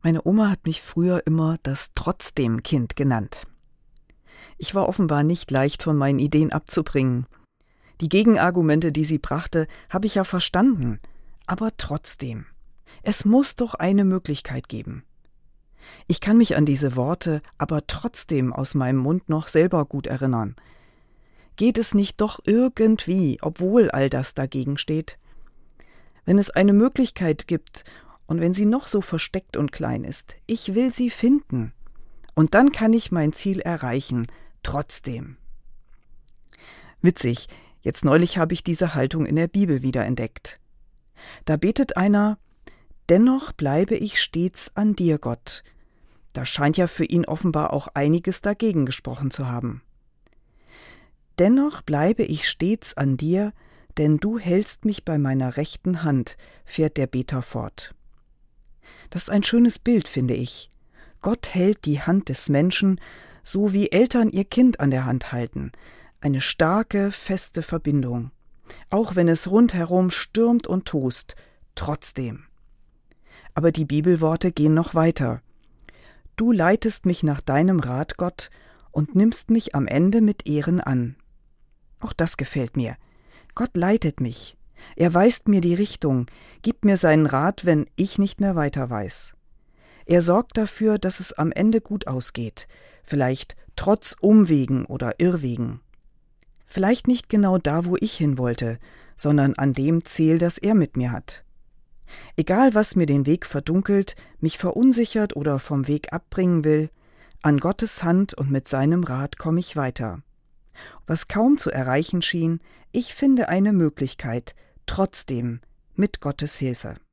Meine Oma hat mich früher immer das Trotzdem-Kind genannt. Ich war offenbar nicht leicht von meinen Ideen abzubringen. Die Gegenargumente, die sie brachte, habe ich ja verstanden. Aber trotzdem. Es muss doch eine Möglichkeit geben. Ich kann mich an diese Worte aber trotzdem aus meinem Mund noch selber gut erinnern. Geht es nicht doch irgendwie, obwohl all das dagegen steht? Wenn es eine Möglichkeit gibt und wenn sie noch so versteckt und klein ist, ich will sie finden. Und dann kann ich mein Ziel erreichen, trotzdem. Witzig, jetzt neulich habe ich diese Haltung in der Bibel wiederentdeckt. Da betet einer: Dennoch bleibe ich stets an dir, Gott. Da scheint ja für ihn offenbar auch einiges dagegen gesprochen zu haben. Dennoch bleibe ich stets an dir, denn du hältst mich bei meiner rechten Hand, fährt der Beter fort. Das ist ein schönes Bild, finde ich. Gott hält die Hand des Menschen, so wie Eltern ihr Kind an der Hand halten. Eine starke, feste Verbindung. Auch wenn es rundherum stürmt und tost, trotzdem. Aber die Bibelworte gehen noch weiter. Du leitest mich nach deinem Rat, Gott, und nimmst mich am Ende mit Ehren an. Auch das gefällt mir. Gott leitet mich. Er weist mir die Richtung, gibt mir seinen Rat, wenn ich nicht mehr weiter weiß. Er sorgt dafür, dass es am Ende gut ausgeht, vielleicht trotz Umwegen oder Irrwegen. Vielleicht nicht genau da, wo ich hin wollte, sondern an dem Ziel, das er mit mir hat. Egal, was mir den Weg verdunkelt, mich verunsichert oder vom Weg abbringen will, an Gottes Hand und mit seinem Rat komme ich weiter. Was kaum zu erreichen schien, ich finde eine Möglichkeit, trotzdem, mit Gottes Hilfe.